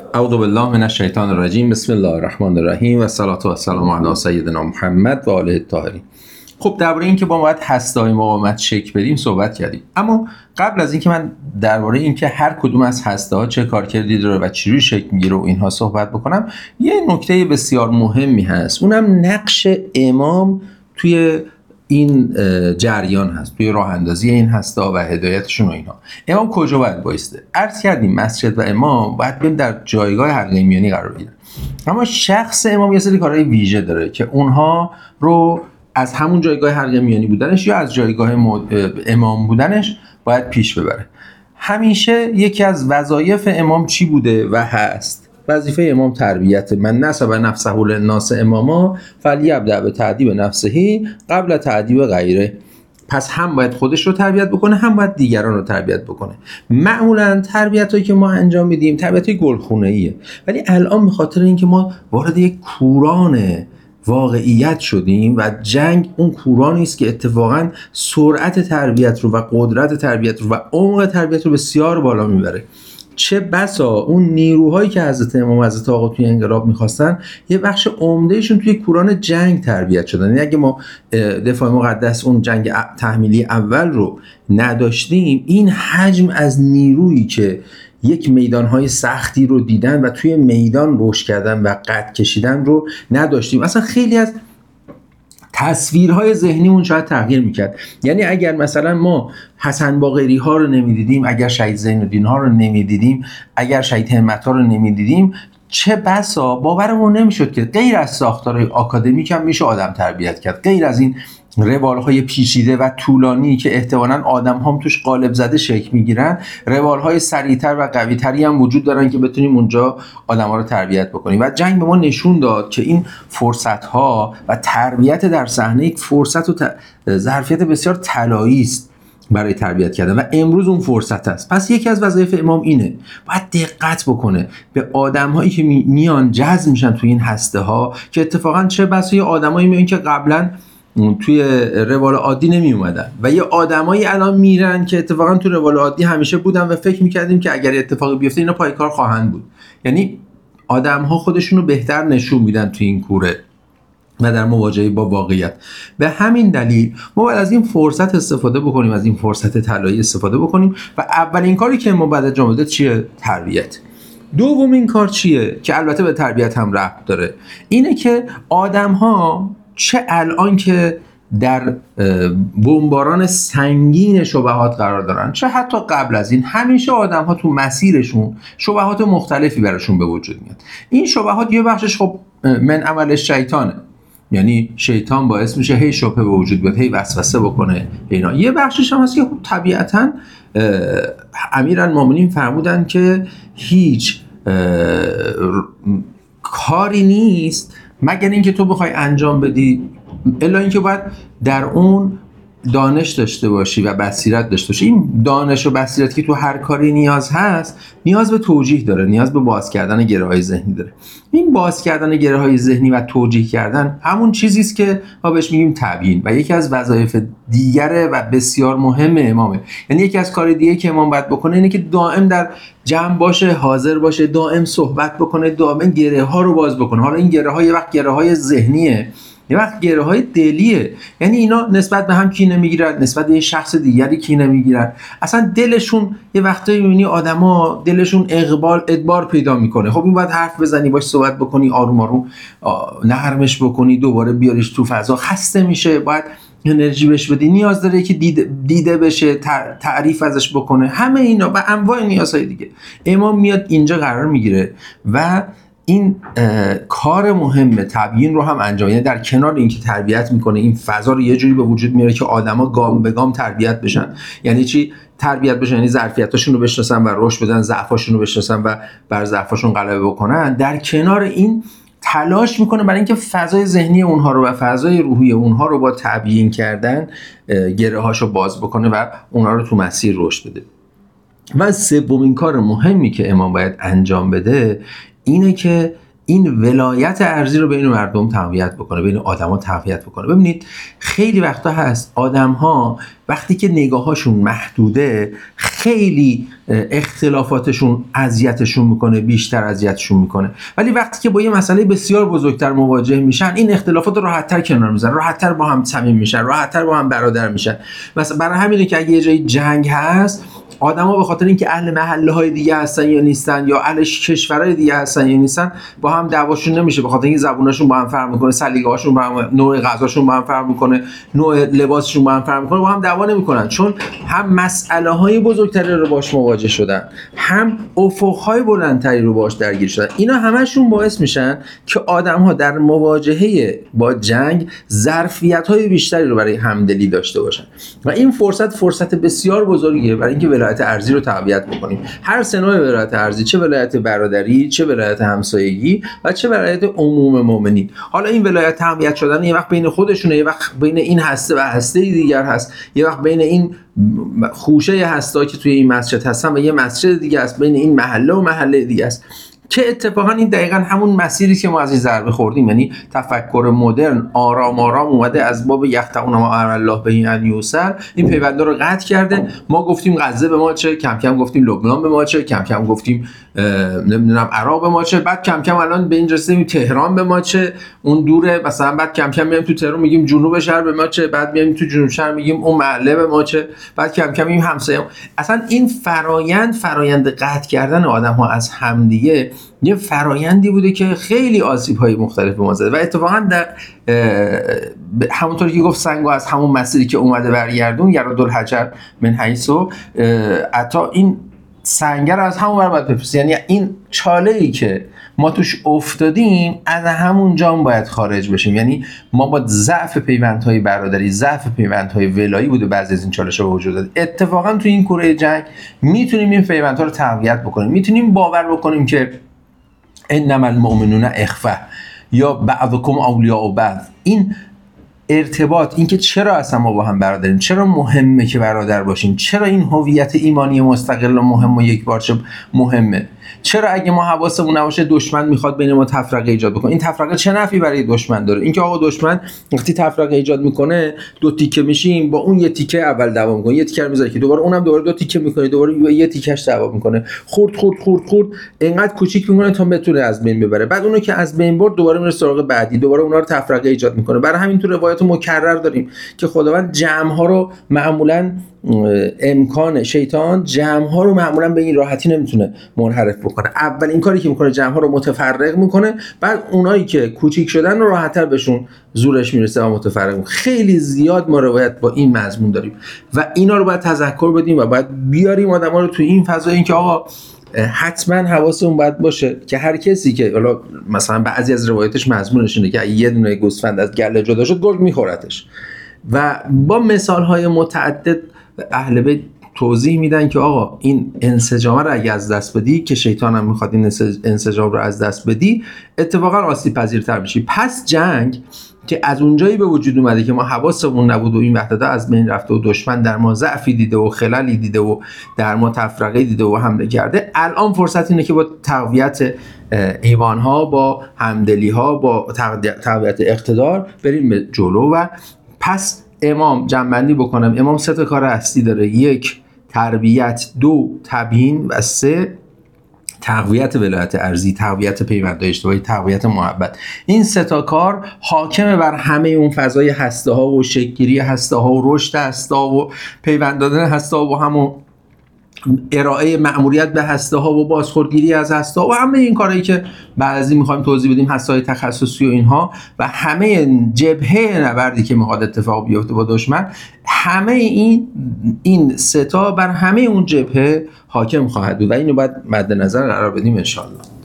اعوذ بالله من الشیطان الرجیم. بسم الله الرحمن الرحیم و الصلاة و السلام علی سیدنا محمد و آله الطاهرین. خب درباره اینکه ما باید هسته‌های مقاومت شکل بدیم صحبت کردیم، اما قبل از اینکه من درباره اینکه هر کدوم از هسته‌ها چه کارکردی داره و چجوری شکل میگیره و اینها صحبت بکنم، یه نکته بسیار مهمی هست، اونم نقش امام توی این جریان هست، توی راه اندازی این هسته‌ها و هدایتشون و اینها. امام کجا باید بایسته؟ عرض کردیم مسجد و امام باید بریم در جایگاه حلقه میانی قرار بگیرن، اما شخص امام یه سری کارهای ویژه داره که اونها رو از همون جایگاه حلقه میانی بودنش یا از جایگاه امام بودنش باید پیش ببره. همیشه یکی از وظایف امام چی بوده و هست؟ وظیفه امام تربیت. من نسب نفسه للناس اماما فلیبدأ بتأدیب نفسه قبل تأدیب غیره. پس هم باید خودش رو تربیت بکنه، هم باید دیگران رو تربیت بکنه. معمولا تربیتایی که ما انجام میدیم تربیتای گلخونه‌ایه، ولی الان به خاطر اینکه ما وارد یک کوران واقعیت شدیم و جنگ اون کورانی است که اتفاقا سرعت تربیت رو و قدرت تربیت رو و عمق تربیت رو بسیار بالا میبره. چه بسا اون نیروهایی که حضرت امام و حضرت آقا توی انقلاب میخواستن یه بخش عمدهشون توی کوران جنگ تربیت شدن. یعنی اگه ما دفاع مقدس اون جنگ تحمیلی اول رو نداشتیم، این حجم از نیرویی که یک میدانهای سختی رو دیدن و توی میدان رشد کردن و قد کشیدن رو نداشتیم. اصلا خیلی از تصویرهای ذهنیمون شاید تغییر میکرد. یعنی اگر مثلا ما حسن باقری ها رو نمیدیدیم، اگر شهید زین الدین ها رو نمیدیدیم، اگر شهید همت ها رو نمیدیدیم، چه بسا باورمون نمیشد که غیر از ساختارهای آکادمیک هم میشه آدم تربیت کرد، غیر از این روالهای پیچیده و طولانی که احتمالاً آدم هم توش قالب زده شکل میگیرن، روالهای سریعتر و قویتری هم وجود دارن که بتونیم اونجا آدم‌ها رو تربیت بکنیم. و جنگ به ما نشون داد که این فرصت‌ها و تربیت در صحنه یک فرصت و ظرفیت بسیار طلایی است برای تربیت کردن و امروز اون فرصت است. پس یکی از وظایف امام اینه، باید دقت بکنه به آدم‌هایی که میان جذب میشن توی این هسته‌ها، که اتفاقاً چه بسا یه آدمایی میان که قبلاً توی روال عادی نمی اومدن و یه آدمایی الان میرن که اتفاقا تو روال عادی همیشه بودن و فکر میکردیم که اگر اتفاقی بیفته اینا پای کار خواهند بود. یعنی آدم‌ها خودشونو بهتر نشون میدن توی این کوره و در مواجهه با واقعیت. به همین دلیل ما باید از این فرصت استفاده بکنیم، از این فرصت طلایی استفاده بکنیم و اولین کاری که ما باید انجام بدیم چیه؟ تربیت. دومین کار چیه که البته به تربیت هم ربط داره؟ اینه که آدم‌ها چه الان که در بمباران سنگین شبهات قرار دارن، چه حتی قبل از این، همیشه آدم ها تو مسیرشون شبهات مختلفی براشون به وجود میاد. این شبهات یه بخشش خب من عمل شیطانه، یعنی شیطان باعث میشه هی شبهه به وجود بیاد، هی وسوسه بکنه اینا. یه بخشش هم هست که خب طبیعتاً امیرالمومنین فرمودن که هیچ کاری نیست مگر اینکه تو بخوای انجام بدی، الا اینکه باید در اون دانش داشته باشی و بصیرت داشته باشی. این دانش و بصیرت که تو هر کاری نیاز هست، نیاز به توجیه داره، نیاز به باز کردن گره‌های ذهنی داره. این باز کردن گره‌های ذهنی و توجیه کردن همون چیزی است که ما بهش میگیم تبیین و یکی از وظایف دیگره و بسیار مهم امامه. یعنی یکی از کار دیگه که امام باید بکنه اینه که دائم در جمع باشه، حاضر باشه، دائم صحبت بکنه، دائم گره‌ها رو باز بکنه. حالا این گره‌ها یه وقت گره‌های ذهنیه، یه وقت گره‌های دلیه. یعنی اینا نسبت به هم کینه میگیرن، نسبت به یه شخص دیگری کینه میگیرن. اصلا دلشون یه وقتایی میبینی آدما دلشون ادبار پیدا میکنه. خب این باید حرف بزنی، باش صحبت بکنی، آروم آروم نرمش بکنی، دوباره بیاریش تو فضا. خسته میشه، باید انرژی بهش بدی، نیاز داره که دیده بشه، تعریف ازش بکنه. همه اینا و انواع نیازهای دیگه امام میاد اینجا قرار میگیره و این کار مهمه تبیین رو هم انجام. یعنی در کنار اینکه تربیت میکنه، این فضا رو یه جوری به وجود میاره که آدما گام به گام تربیت بشن. یعنی چی تربیت بشن؟ یعنی ظرفیتاشون رو بشناسن و رشد بدن، ضعفاشون رو بشناسن و بر ضعفاشون غلبه بکنن. در کنار این تلاش میکنه برای اینکه فضای ذهنی اونها رو و فضای روحی اونها رو با تبیین کردن گره‌هاشو باز بکنه و اونها رو تو مسیر رشد بده. و سومین کار مهمی که امام باید انجام بده اینه که این ولایت ارضی رو بین مردم تقویت بکنه، بین آدما تقویت بکنه. ببینید خیلی وقتا هست آدم‌ها وقتی که نگاهاشون محدوده خیلی اختلافاتشون اذیتشون میکنه، بیشتر اذیتشون میکنه. ولی وقتی که با یه مسئله بسیار بزرگتر مواجه میشن، این اختلافات رو راحت‌تر کنار میذارن، راحت‌تر با هم صمیم میشن، راحت‌تر با هم برادر میشن. مثلا برای همینه که اگه یه جای جنگ هست، آدما به خاطر اینکه اهل محله‌های دیگه هستن یا نیستن، یا اهل کشورهای دیگه هستن یا نیستن، با هم دعواشون نمیشه، به خاطر اینکه زبوناشون با هم فرق میکنه، سلیقه‌هاشون با هم، نوع غذاشون با هم فرق میکنه، نوع لباسشون با هم فرق میکنه، با هم دعوا نمیکنن، چون هم مسئله‌های بزرگتری رو باش مواجه شدن، هم افق‌های بلندتری رو باش درگیر شدن. اینا همشون باعث میشن که آدم‌ها در مواجهه با جنگ ظرفیت‌های بیشتری رو برای همدلی داشته باشن و این فرصت بسیار بزرگیه برای اینکه ولایت ارضی رو تقویت بکنیم. هر سه نوع ولایت ارضی، چه ولایت برادری، چه ولایت همسایگی و چه ولایت عموم مؤمنین. حالا این ولایت تقویت شدن یه وقت بین خودشونه، یه وقت بین این هسته و هسته دیگر هست، یه وقت بین این خوشه هسته که توی این مسجد هستن و یه مسجد دیگه است، بین این محله و محله دیگه است، که اتفاقا این دقیقاً همون مسیری که ما از این ضربه خوردیم. یعنی تفکر مدرن آرام اومده از باب یختعون ما امر الله به ان یوصل، این پیونده رو قطع کرده. ما گفتیم غزه به ما چه، کم کم گفتیم لبنان به ما چه، کم کم گفتیم نمیدونم عراق به ما چه، بعد کم کم الان به این رسیدیم تهران به ما چه، اون دوره مثلا، بعد کم کم میایم تو تهران میگیم جنوب شهر به ما چه، بعد میایم تو جنوب شهر میگیم اون محله به ما چه، بعد کم کم میگیم همسایه. اصلا این فرایند قطع کردن آدم‌ها از همدیگه یه فرایندی بوده که خیلی آسیب‌های مختلف به ما زده و اتفاقا در همونطوری که گفت سنگو از همون مسیری که اومده برگردون، یرد الحجر من حیثو، حتی این سنگر از همون ور باید بپرسی. یعنی این چاله‌ای که ما توش افتادیم از همون جام باید خارج بشیم. یعنی ما با ضعف پیوندهای برادری، ضعف پیوندهای ولایی بوده بعضی از این چالش‌ها به وجود داد. اتفاقا تو این کوره جنگ میتونیم این پیوندها رو تقویت بکنیم، میتونیم باور بکنیم که انما المؤمنون اخوه یا بعضکم اولیاء بعض. این ارتباط، این که چرا اصلا ما با هم برادریم، چرا مهمه که برادر باشیم، چرا این هویت ایمانی مستقل و مهم و یکپارچه مهمه، چرا اگه ما حواسمون نباشه دشمن میخواد بین ما تفرقه ایجاد بکنه. این تفرقه چه نفعی برای دشمن داره؟ اینکه آقا دشمن وقتی تفرقه ایجاد میکنه دو تیکه میشیم، با اون یه تیکه اول دعوا میکنه، یه تیکه رو میذاره که دوباره اونم دوباره دو تیکه میکنه، دوباره یه تیکش دعوا میکنه، خورد اینقدر کوچیک میکنه تا بتونه از بین ببره. بعد اونو که از بین برد دوباره میره سراغ بعدی، دوباره اونا رو تفرقه ایجاد میکنه. برای همین تو روایات مکرر داریم که خداوند جمع ها رو معمولا امکان شیطان جمع ها رو معمولا به این راحتی نمیتونه منحرف بکنه. اول این کاری که میکنه جمع ها رو متفرق میکنه، بعد اونایی که کوچیک شدن رو راحت‌تر بهشون زورش میرسه و متفرق میکنه. خیلی زیاد ما روایت با این مضمون داریم و اینا رو باید تذکر بدیم و باید بیاریم آدما رو تو این فضا، این که آقا حتما حواسمون باید باشه که هر کسی که حالا مثلا بعضی از روایتش مضمونش اینه که یه دونه گوسفند از گله جدا شد گرگ میخورتش، و با مثال‌های متعدد اهل بیت توضیح میدن که آقا این انسجام رو اگه از دست بدی، که شیطان هم میخواد این انسجام رو از دست بدی، اتفاقا آسیب پذیرتر میشی. پس جنگ که از اونجایی به وجود اومده که ما حواسمون نبود و این وحدت از بین رفته و دشمن در ما ضعفی دیده و خللی دیده و در ما تفرقه دیده و حمله کرده، الان فرصت اینه که با تقویت ایوان‌ها، با همدلی‌ها، با تقویت اقتدار بریم به جلو. و پس امام جمع‌بندی بکنم، امام 3 تا کار اصلی داره: 1 تربیت، 2 تبیین و 3 تقویت ولایت ارضی، تقویت پیوندهای اجتماعی، تقویت محبت. این 3 تا کار حاکمه بر همه اون فضای هسته ها و شکل‌گیری هسته ها و رشد هسته ها و پیوند دادن هسته ها و همون ارائه مأموریت به هسته ها و بازخوردگیری از هسته ها و همه این کارهایی که بعضی میخوایم توضیح بدیم، هسته های تخصصی و اینها، و همه جبهه نبردی که میخواد اتفاق بیفته با دشمن، همه این 3 تا بر همه اون جبهه حاکم خواهد بود و اینو باید مد نظر قرار بدیم ان شاء الله.